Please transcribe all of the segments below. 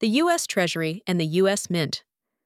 the U.S. Treasury and the U.S. Mint.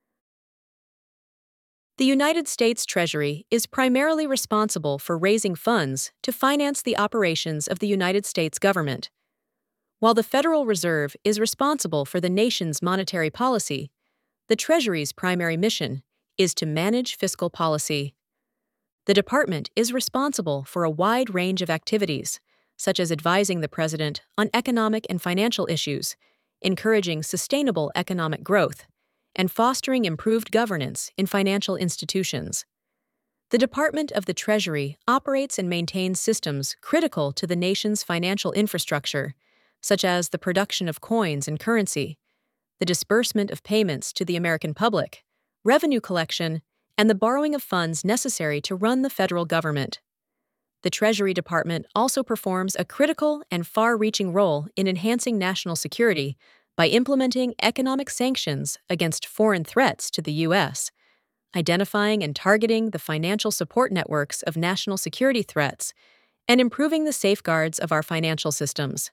The United States Treasury is primarily responsible for raising funds to finance the operations of the United States government, while the Federal Reserve is responsible for the nation's monetary policy. The Treasury's primary mission is to manage fiscal policy. The department is responsible for a wide range of activities, such as advising the President on economic and financial issues, encouraging sustainable economic growth, and fostering improved governance in financial institutions. The Department of the Treasury operates and maintains systems critical to the nation's financial infrastructure, such as the production of coins and currency, the disbursement of payments to the American public, revenue collection, and the borrowing of funds necessary to run the federal government. The Treasury Department also performs a critical and far-reaching role in enhancing national security by implementing economic sanctions against foreign threats to the U.S., identifying and targeting the financial support networks of national security threats, and improving the safeguards of our financial systems.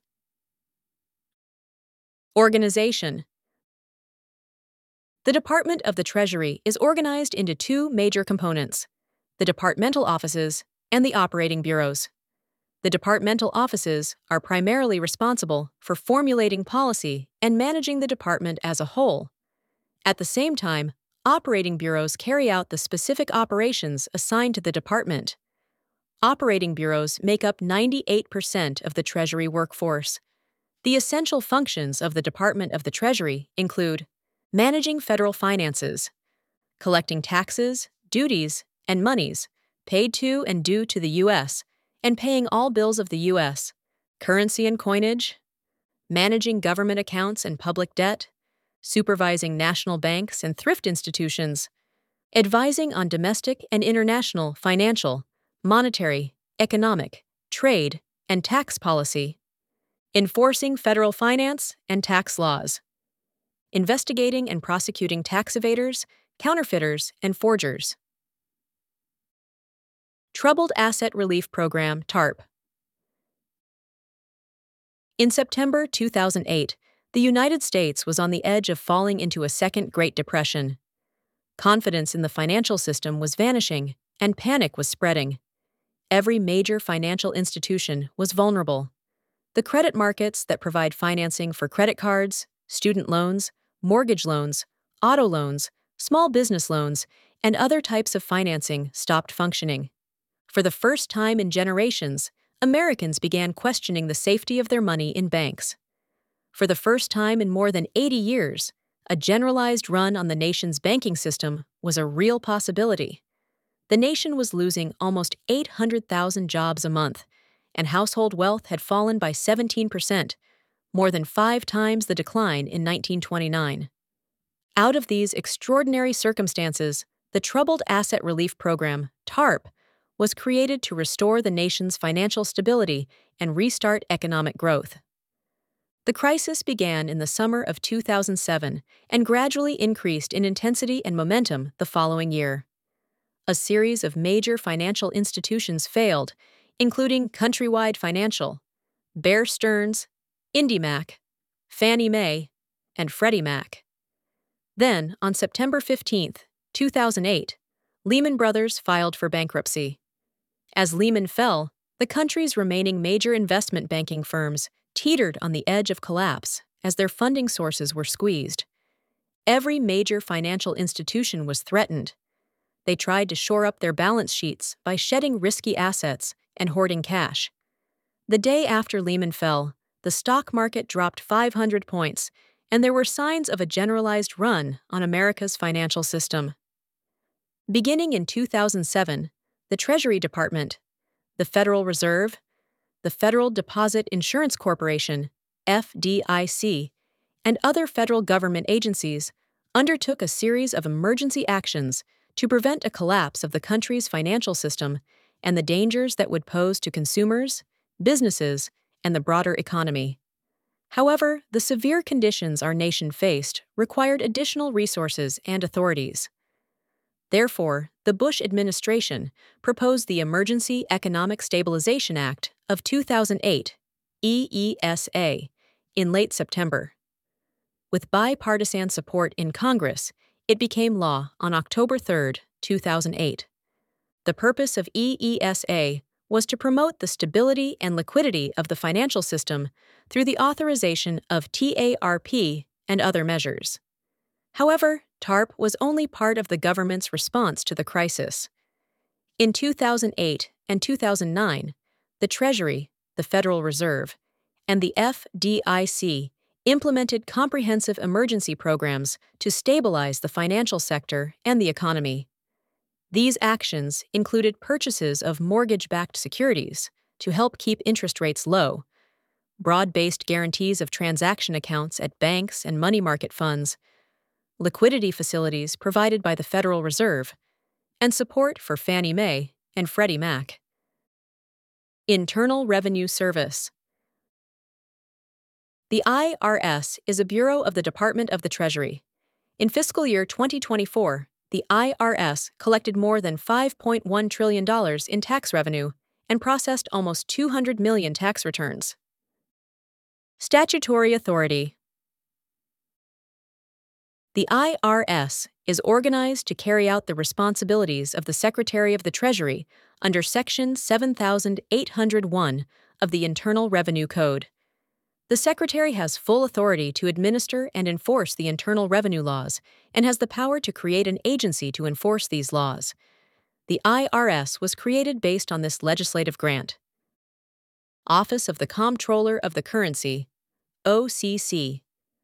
Organization. The Department of the Treasury is organized into two major components: the departmental offices and the operating bureaus. The departmental offices are primarily responsible for formulating policy and managing the department as a whole. At the same time, operating bureaus carry out the specific operations assigned to the department. Operating bureaus make up 98% of the Treasury workforce. The essential functions of the Department of the Treasury include managing federal finances, collecting taxes, duties, and monies paid to and due to the U.S., and paying all bills of the U.S., currency and coinage, managing government accounts and public debt, supervising national banks and thrift institutions, advising on domestic and international financial, monetary, economic, trade, and tax policy, enforcing federal finance and tax laws, investigating and prosecuting tax evaders, counterfeiters, and forgers. Troubled Asset Relief Program, TARP. In September 2008, the United States was on the edge of falling into a second Great Depression. Confidence in the financial system was vanishing, and panic was spreading. Every major financial institution was vulnerable. The credit markets that provide financing for credit cards, student loans, mortgage loans, auto loans, small business loans, and other types of financing stopped functioning. For the first time in generations, Americans began questioning the safety of their money in banks. For the first time in more than 80 years, a generalized run on the nation's banking system was a real possibility. The nation was losing almost 800,000 jobs a month, and household wealth had fallen by 17%, more than 5 times the decline in 1929. Out of these extraordinary circumstances, the Troubled Asset Relief Program, TARP, was created to restore the nation's financial stability and restart economic growth. The crisis began in the summer of 2007 and gradually increased in intensity and momentum the following year. A series of major financial institutions failed, including Countrywide Financial, Bear Stearns, IndyMac, Fannie Mae, and Freddie Mac. Then, on September 15, 2008, Lehman Brothers filed for bankruptcy. As Lehman fell, the country's remaining major investment banking firms teetered on the edge of collapse as their funding sources were squeezed. Every major financial institution was threatened. They tried to shore up their balance sheets by shedding risky assets and hoarding cash. The day after Lehman fell, the stock market dropped 500 points, and there were signs of a generalized run on America's financial system. Beginning in 2007, the Treasury Department, the Federal Reserve, the Federal Deposit Insurance Corporation, FDIC, and other federal government agencies undertook a series of emergency actions to prevent a collapse of the country's financial system and the dangers that would pose to consumers, businesses, and the broader economy. However, the severe conditions our nation faced required additional resources and authorities. Therefore, the Bush administration proposed the Emergency Economic Stabilization Act of 2008, EESA, in late September. With bipartisan support in Congress, it became law on October 3, 2008. The purpose of EESA was to promote the stability and liquidity of the financial system through the authorization of TARP and other measures. However, TARP was only part of the government's response to the crisis. In 2008 and 2009, the Treasury, the Federal Reserve, and the FDIC implemented comprehensive emergency programs to stabilize the financial sector and the economy. These actions included purchases of mortgage-backed securities to help keep interest rates low, broad-based guarantees of transaction accounts at banks and money market funds, liquidity facilities provided by the Federal Reserve, and support for Fannie Mae and Freddie Mac. Internal Revenue Service. The IRS is a bureau of the Department of the Treasury. In fiscal year 2024, the IRS collected more than $5.1 trillion in tax revenue and processed almost 200 million tax returns. Statutory authority. The IRS is organized to carry out the responsibilities of the Secretary of the Treasury under Section 7801 of the Internal Revenue Code. The Secretary has full authority to administer and enforce the internal revenue laws and has the power to create an agency to enforce these laws. The IRS was created based on this legislative grant. Office of the Comptroller of the Currency, OCC.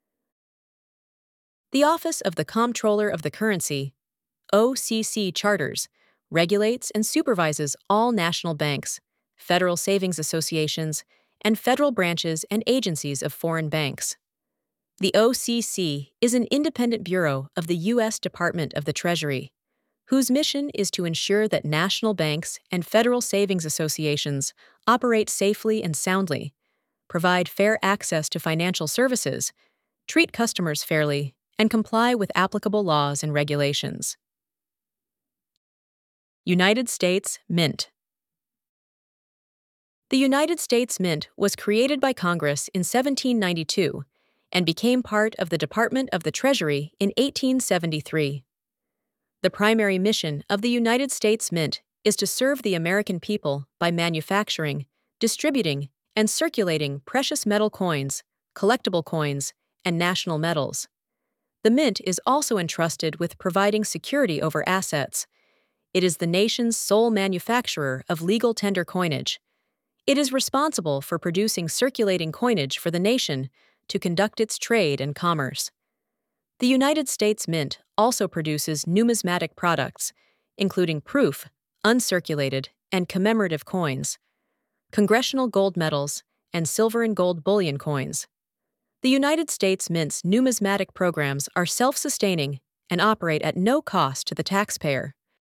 The Office of the Comptroller of the Currency, OCC charters, regulates and supervises all national banks, federal savings associations, and federal branches and agencies of foreign banks. The OCC is an independent bureau of the U.S. Department of the Treasury, whose mission is to ensure that national banks and federal savings associations operate safely and soundly, provide fair access to financial services, treat customers fairly, and comply with applicable laws and regulations. United States Mint. The United States Mint was created by Congress in 1792 and became part of the Department of the Treasury in 1873. The primary mission of the United States Mint is to serve the American people by manufacturing, distributing, and circulating precious metal coins, collectible coins, and national metals. The Mint is also entrusted with providing security over assets. It is the nation's sole manufacturer of legal tender coinage. It is responsible for producing circulating coinage for the nation to conduct its trade and commerce. The United States Mint also produces numismatic products, including proof, uncirculated, and commemorative coins, congressional gold medals, and silver and gold bullion coins. The United States Mint's numismatic programs are self-sustaining and operate at no cost to the taxpayer.